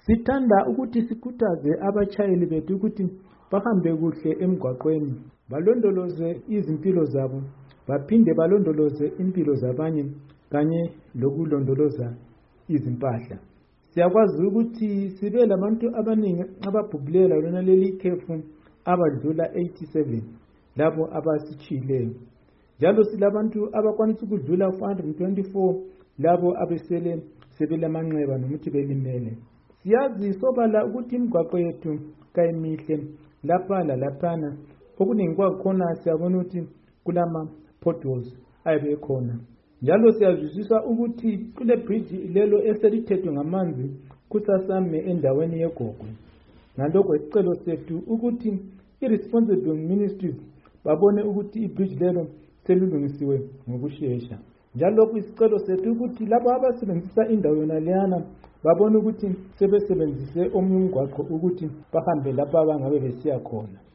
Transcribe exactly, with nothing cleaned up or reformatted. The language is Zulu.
Sithanda ukuthi sikhuthaze abashayeli bethu ukuthi bahambe kuhle emgwaqweni, balondoloze izimpilo zabo, baphinde balondoloze impilo zabanye kanye lokulondoloza izimpahla. Siyakwazi ukuthi sibe labantu abaningi ababhubhilela lona leli ikhefu abadlula eighty-seven labo abasichileyo. Njalo silabantu abakwanisa ukudlula four hundred twenty-four labo abesele sebelamanxeba nomuthi belimele. Siyazi sobala ukuthi imigwaqo yethu kayimihle lapha lalaphana, okuningi kwakhona siyabona ukuthi kulama potholes ayibe khona. Njalo siyazwisisa ukuthi kule bridge lelo eselithethwe ngamanzi kusasame endaweni yeGogwe. Ngalokho isicelo sethu ukuthi i-responsible ministries babone ukuthi ibridge lelo selilungisiwe ngokushesha. Njalo kwisicelo sethu ukuthi labo abasebenzisa indawo yona leyana babone ukuthi sebesebenzise omunye umgwaqo ukuthi bahambe lapha abangabe besiya khona.